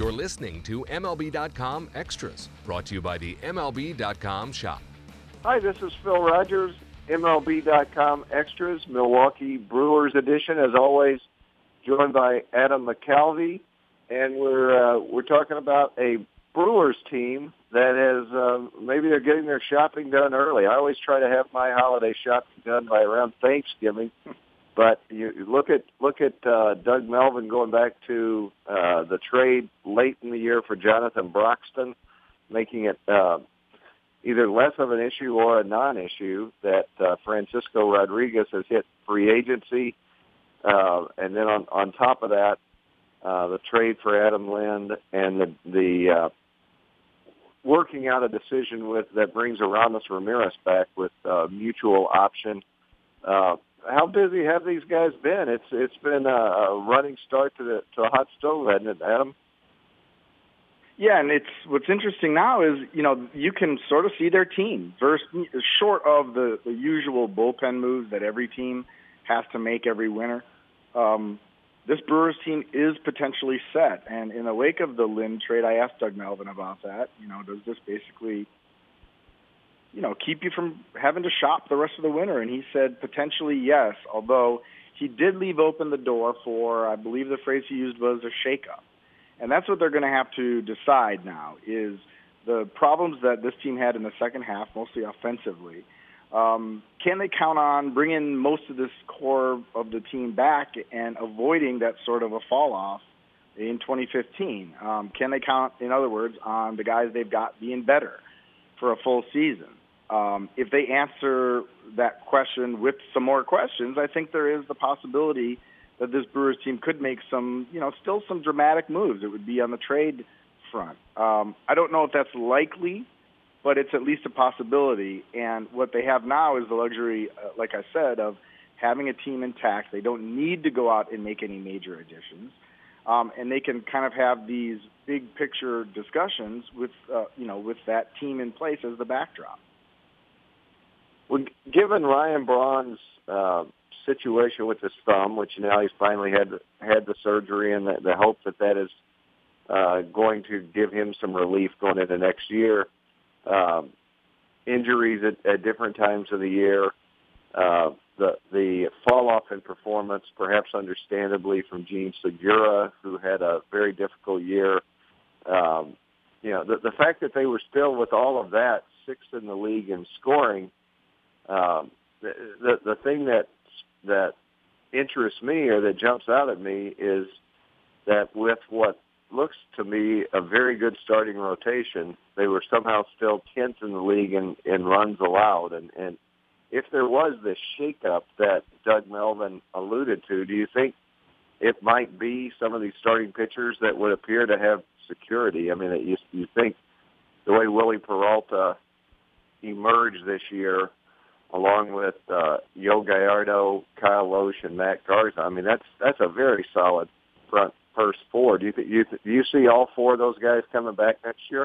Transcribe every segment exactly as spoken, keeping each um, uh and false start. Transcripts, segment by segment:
You're listening to M L B dot com Extras, brought to you by the M L B dot com shop. Hi, this is Phil Rogers, M L B dot com Extras, Milwaukee Brewers edition, as always, joined by Adam McCalvey, and we're uh, we're talking about a Brewers team that has, uh, maybe they're getting their shopping done early. I always try to have my holiday shopping done by around Thanksgiving, but you look at look at uh, Doug Melvin going back to uh, the trade late in the year for Jonathan Broxton, making it uh, either less of an issue or a non-issue that uh, Francisco Rodriguez has hit free agency, uh, and then on, on top of that, uh, the trade for Adam Lind and the the uh, working out a decision with that brings Aramis Ramirez back with uh, mutual option. Uh, how busy have these guys been? It's it's been a, a running start to the to a hot stove, hasn't it, Adam? Yeah, and it's what's interesting now is, you know, you can sort of see their team versus, short of the, the usual bullpen moves that every team has to make every winter. Um, this Brewers team is potentially set. And in the wake of the Lind trade, I asked Doug Melvin about that. You know, does this basically, you know, keep you from having to shop the rest of the winter? And he said potentially yes, although he did leave open the door for, I believe the phrase he used was a shakeup. And that's what they're going to have to decide now is the problems that this team had in the second half, mostly offensively. Um, can they count on bringing most of this core of the team back and avoiding that sort of a fall-off in twenty fifteen? Um, can they count, in other words, on the guys they've got being better for a full season? Um, if they answer that question with some more questions, I think there is the possibility that this Brewers team could make some, you know, still some dramatic moves. It would be on the trade front. Um, I don't know if that's likely, but it's at least a possibility. And what they have now is the luxury, uh, like I said, of having a team intact. They don't need to go out and make any major additions. Um, and they can kind of have these big picture discussions with, uh, you know, with that team in place as the backdrop. Well, given Ryan Braun's uh, situation with his thumb, which now he's finally had had the surgery, and the, the hope that that is uh, going to give him some relief going into next year. Um, injuries at, at different times of the year, uh, the the fall off in performance, perhaps understandably, from Gene Segura, who had a very difficult year. Um, you know, the, the fact that they were still, with all of that, sixth in the league in scoring. Um, the, the the thing that that interests me or that jumps out at me is that with what looks to me a very good starting rotation, they were somehow still tenth in the league in, in runs allowed. And, and if there was this shakeup that Doug Melvin alluded to, do you think it might be some of these starting pitchers that would appear to have security? I mean, you, you think the way Willie Peralta emerged this year, along with uh, Yo Gallardo, Kyle Loesch, and Matt Garza. I mean, that's that's a very solid front first four. Do you th- you th- do you see all four of those guys coming back next year?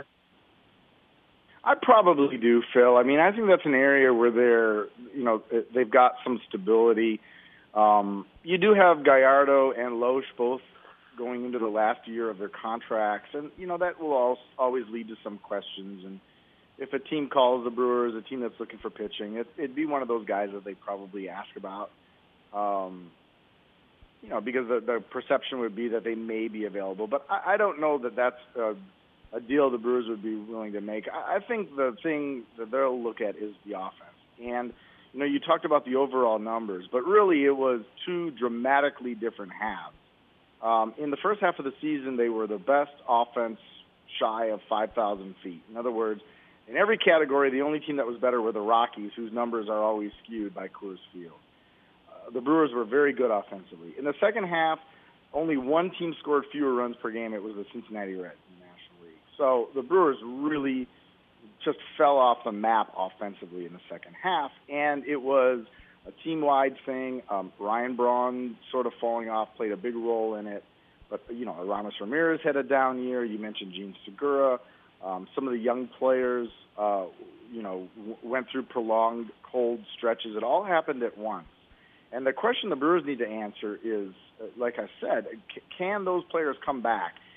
I probably do, Phil. I mean, I think that's an area where they're, you know, they've got some stability. Um, you do have Gallardo and Loesch both going into the last year of their contracts, and you know that will always lead to some questions. And if a team calls the Brewers, a team that's looking for pitching, it, it'd be one of those guys that they probably ask about. Um, you know, because the, the perception would be that they may be available. But I, I don't know that that's a, a deal the Brewers would be willing to make. I, I think the thing that they'll look at is the offense. And, you know, you talked about the overall numbers, but really it was two dramatically different halves. Um, in the first half of the season, they were the best offense shy of five thousand feet. In other words, in every category, the only team that was better were the Rockies, whose numbers are always skewed by Coors Field. Uh, the Brewers were very good offensively. In the second half, only one team scored fewer runs per game. It was the Cincinnati Reds in the National League. So the Brewers really just fell off the map offensively in the second half, and it was a team-wide thing. Um, Ryan Braun sort of falling off played a big role in it. But, you know, Aramis Ramirez had a down year. You mentioned Gene Segura. Um, some of the young players, uh, you know, w- went through prolonged cold stretches. It all happened at once. And the question the Brewers need to answer is, uh, like I said, c- can those players come back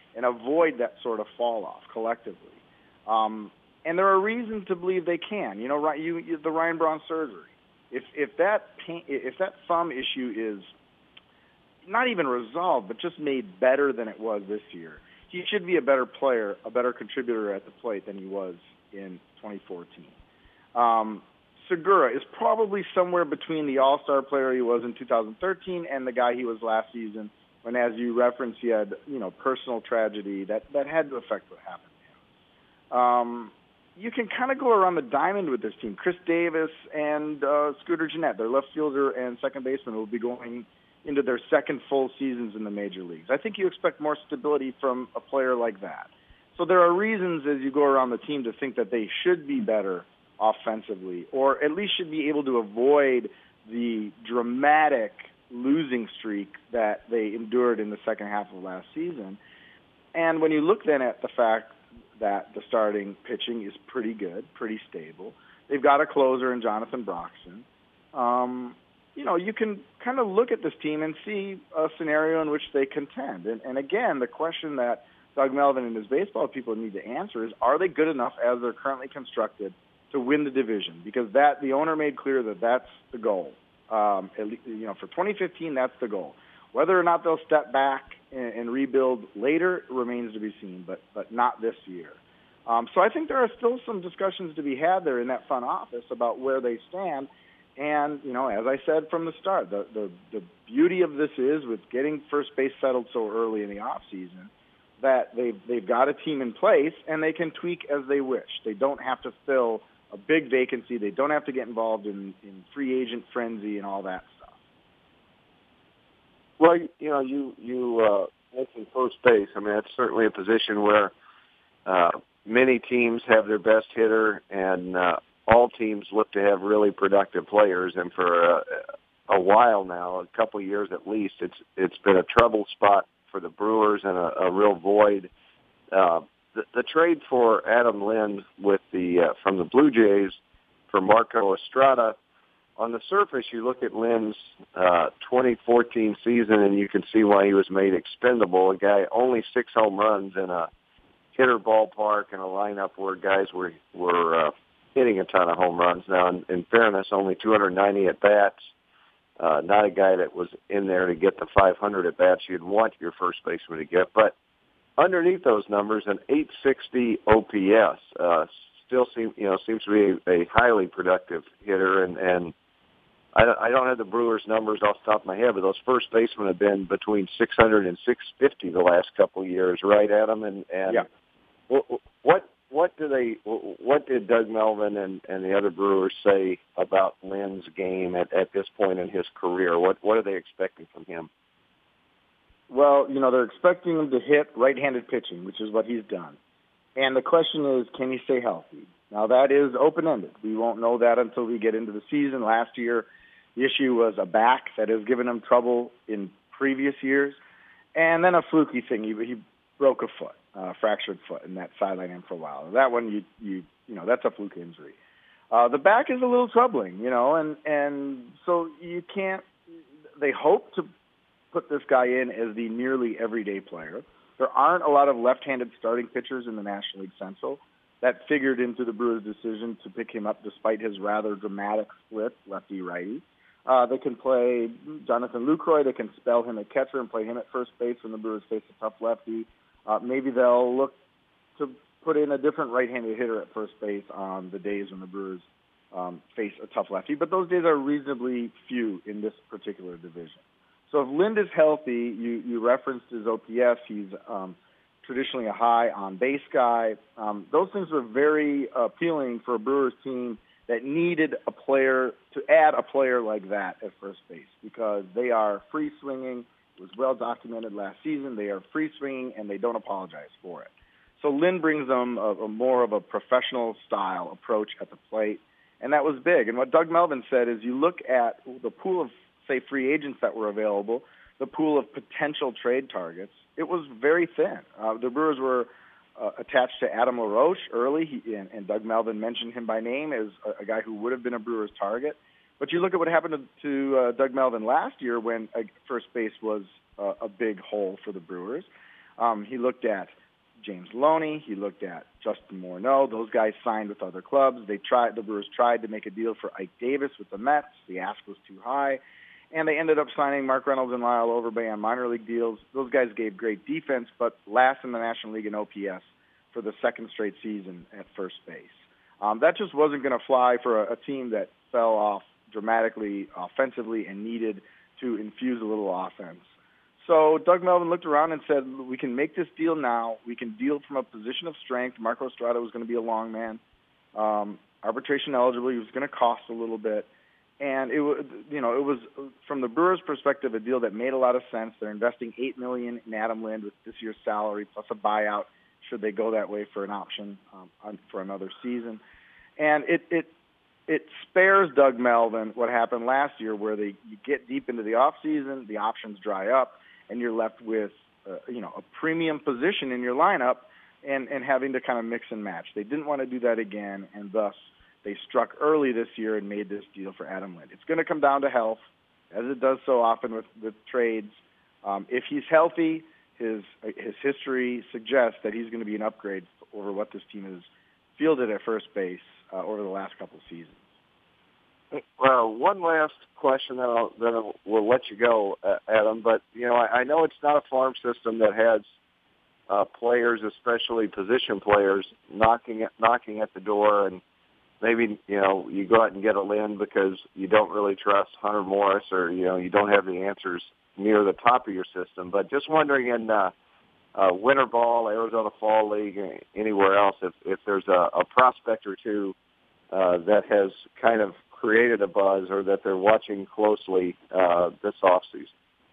and avoid that sort of fall off collectively. Um, and there are reasons to believe they can. You know, you, you, the Ryan Braun surgery. If if that pain, if that thumb issue is not even resolved, but just made better than it was this year, he should be a better player, a better contributor at the plate than he was in twenty fourteen. Um, Segura is probably somewhere between the all-star player he was in two thousand thirteen and the guy he was last season, when, as you referenced, he had, you know, personal tragedy that, that had to affect what happened to him. Um, you can kind of go around the diamond with this team. Chris Davis and uh, Scooter Gennett, their left fielder and second baseman, will be going into their second full seasons in the major leagues. I think you expect more stability from a player like that. So there are reasons as you go around the team to think that they should be better offensively, or at least should be able to avoid the dramatic losing streak that they endured in the second half of last season. And when you look then at the fact that the starting pitching is pretty good, pretty stable, they've got a closer in Jonathan Broxton. Um, you know, you can kind of look at this team and see a scenario in which they contend. And, and again, the question that Doug Melvin and his baseball people need to answer is, are they good enough as they're currently constructed to win the division? Because that the owner made clear that that's the goal. Um, at least, you know, for twenty fifteen, that's the goal. Whether or not they'll step back and, and rebuild later remains to be seen, but but not this year. Um, so I think there are still some discussions to be had there in that front office about where they stand. And, you know, as I said from the start, the, the, the beauty of this is with getting first base settled so early in the off season that they've, they've got a team in place and they can tweak as they wish. They don't have to fill a big vacancy. They don't have to get involved in, in free agent frenzy and all that stuff. Well, you know, you, you uh, mentioned first base. I mean, that's certainly a position where uh, many teams have their best hitter, and uh, all teams look to have really productive players. And for a, a while now, a couple of years at least, it's it's been a trouble spot for the Brewers and a, a real void. Uh, the, the trade for Adam Lind with the uh, from the Blue Jays for Marco Estrada, on the surface, you look at Lind's uh, twenty fourteen season, and you can see why he was made expendable. A guy only six home runs in a hitter ballpark and a lineup where guys were were uh, hitting a ton of home runs. Now, in, in fairness, only two hundred ninety at bats. Uh, not a guy that was in there to get the five hundred at bats you'd want your first baseman to get. But underneath those numbers, an eight sixty O P S uh, still seem you know seems to be a, a highly productive hitter. And, and I, don't, I don't have the Brewers' numbers off the top of my head, but those first basemen have been between six hundred and six fifty the last couple of years, right, Adam? And, and yeah. what, what what do they? What did Doug Melvin and, and the other Brewers say about Lynn's game at, at this point in his career? What what are they expecting from him? Well, you know, they're expecting him to hit right-handed pitching, which is what he's done. And the question is, can he stay healthy? Now, that is open-ended. We won't know that until we get into the season. Last year, the issue was a back that has given him trouble in previous years, and then a fluky thing. He, he broke a foot, a fractured foot, and that sidelined him for a while. That one, you you you know, that's a fluke injury. Uh, the back is a little troubling, you know, and, and so you can't – they hope to put this guy in as the nearly everyday player. There aren't a lot of left-handed starting pitchers in the National League Central. That figured into the Brewers' decision to pick him up despite his rather dramatic split, lefty-righty. Uh, they can play Jonathan Lucroy. They can spell him at catcher and play him at first base when the Brewers face a tough lefty. Uh, maybe they'll look to put in a different right-handed hitter at first base on the days when the Brewers um, face a tough lefty. But those days are reasonably few in this particular division. So if Lind is healthy, you, you referenced his O P S. He's um, traditionally a high on-base guy. Um, those things were very appealing for a Brewers team that needed a player to add a player like that at first base because they are free-swinging. It was well documented last season. They are free-swinging, and they don't apologize for it. So Lind brings them a, a more of a professional-style approach at the plate, and that was big. And what Doug Melvin said is you look at the pool of, say, free agents that were available, the pool of potential trade targets, it was very thin. Uh, the Brewers were uh, attached to Adam LaRoche early, he, and, and Doug Melvin mentioned him by name as a, a guy who would have been a Brewers target. But you look at what happened to, to uh, Doug Melvin last year when uh, first base was uh, a big hole for the Brewers. Um, he looked at James Loney. He looked at Justin Morneau. Those guys signed with other clubs. They tried. The Brewers tried to make a deal for Ike Davis with the Mets. The ask was too high, and they ended up signing Mark Reynolds and Lyle Overbay on minor league deals. Those guys gave great defense, but last in the National League in O P S for the second straight season at first base. Um, that just wasn't going to fly for a, a team that fell off dramatically offensively and needed to infuse a little offense. So Doug Melvin looked around and said, we can make this deal now. We can deal from a position of strength. Marco Estrada was going to be a long man. Um, arbitration eligible. He was going to cost a little bit. And it was, you know, it was, from the Brewers' perspective, a deal that made a lot of sense. They're investing eight million dollars in Adam Lind with this year's salary plus a buyout should they go that way for an option um, on, for another season. And it, it it spares Doug Melvin what happened last year, where they you get deep into the off season, the options dry up, and you're left with uh, you know a premium position in your lineup, and and having to kind of mix and match. They didn't want to do that again, and thus they struck early this year and made this deal for Adam Lind. It's going to come down to health, as it does so often with with trades. Um, if he's healthy, his his history suggests that he's going to be an upgrade over what this team has fielded at first base uh, over the last couple of seasons. Well, one last question, then I'll, then I'll, we'll let you go, uh, Adam. But you know, I, I know it's not a farm system that has uh, players, especially position players, knocking at, knocking at the door, and maybe you know you go out and get a Lind because you don't really trust Hunter Morris, or you know you don't have the answers near the top of your system. But just wondering in uh, uh, winter ball, Arizona Fall League, anywhere else, if if there's a, a prospect or two uh, that has kind of created a buzz, or that they're watching closely uh, this offseason.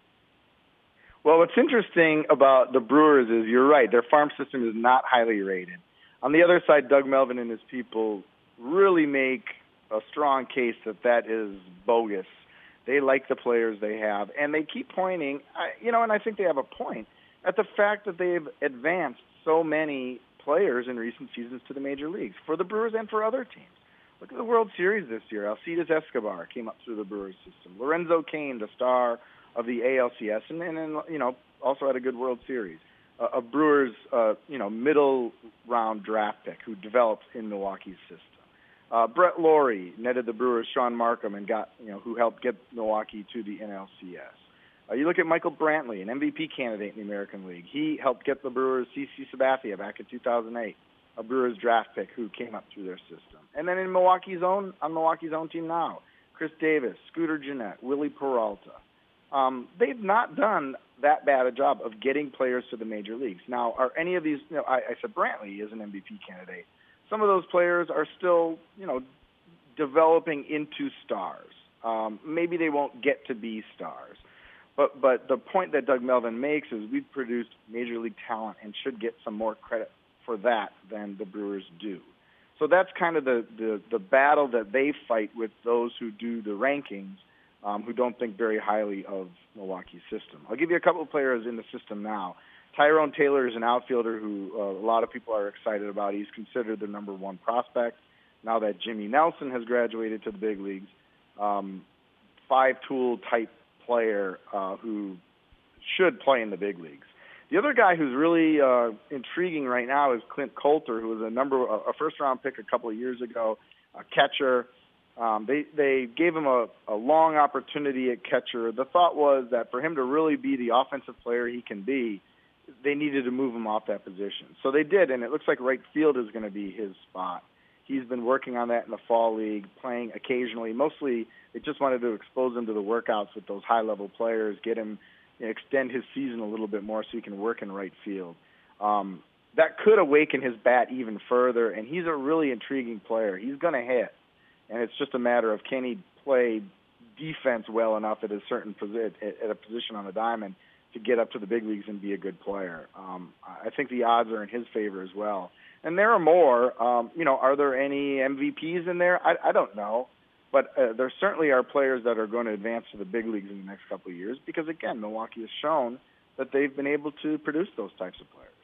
Well, what's interesting about the Brewers is you're right. Their farm system is not highly rated. On the other side, Doug Melvin and his people really make a strong case that that is bogus. They like the players they have, and they keep pointing, you know, and I think they have a point, at the fact that they've advanced so many players in recent seasons to the major leagues, for the Brewers and for other teams. Look at the World Series this year. Alcides Escobar came up through the Brewers system. Lorenzo Cain, the star of the A L C S, and, and, and you know, also had a good World Series. Uh, a Brewers, uh, you know, middle round draft pick who developed in Milwaukee's system. Uh, Brett Lawrie netted the Brewers Sean Markham and got, you know, who helped get Milwaukee to the N L C S. Uh, you look at Michael Brantley, an M V P candidate in the American League. He helped get the Brewers C C Sabathia back in two thousand eight. A Brewers draft pick who came up through their system. And then in Milwaukee's own, on Milwaukee's own team now, Chris Davis, Scooter Gennett, Willie Peralta. Um, they've not done that bad a job of getting players to the major leagues. Now, are any of these, you know, I, I said Brantley is an M V P candidate. Some of those players are still, you know, developing into stars. Um, maybe they won't get to be stars. But, but the point that Doug Melvin makes is we've produced major league talent and should get some more credit for that than the Brewers do. So that's kind of the, the, the battle that they fight with those who do the rankings, um, who don't think very highly of Milwaukee's system. I'll give you a couple of players in the system now. Tyrone Taylor is an outfielder who uh, a lot of people are excited about. He's considered the number one prospect now that Jimmy Nelson has graduated to the big leagues. Um, five-tool type player uh, who should play in the big leagues. The other guy who's really uh, intriguing right now is Clint Coulter, who was a number a first-round pick a couple of years ago, a catcher. Um, they they gave him a, a long opportunity at catcher. The thought was that for him to really be the offensive player he can be, they needed to move him off that position. So they did, and it looks like right field is going to be his spot. He's been working on that in the fall league, playing occasionally. Mostly they just wanted to expose him to the workouts with those high-level players, get him extend his season a little bit more so he can work in right field. Um, that could awaken his bat even further, and he's a really intriguing player. He's going to hit, and it's just a matter of can he play defense well enough at a certain posi- at a position on the diamond to get up to the big leagues and be a good player. Um, I think the odds are in his favor as well. And there are more. Um, you know, are there any M V Ps in there? I, I don't know. But uh, there certainly are players that are going to advance to the big leagues in the next couple of years because, again, Milwaukee has shown that they've been able to produce those types of players.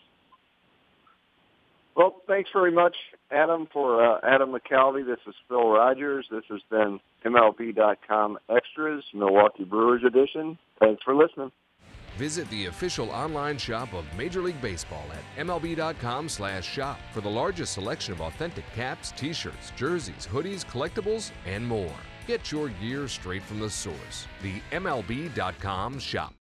Well, thanks very much, Adam, for uh, Adam McCalvy. This is Phil Rogers. This has been M L B dot com Extras, Milwaukee Brewers edition. Thanks for listening. Visit the official online shop of Major League Baseball at M L B dot com slash shop for the largest selection of authentic caps, t-shirts, jerseys, hoodies, collectibles, and more. Get your gear straight from the source. The M L B dot com shop.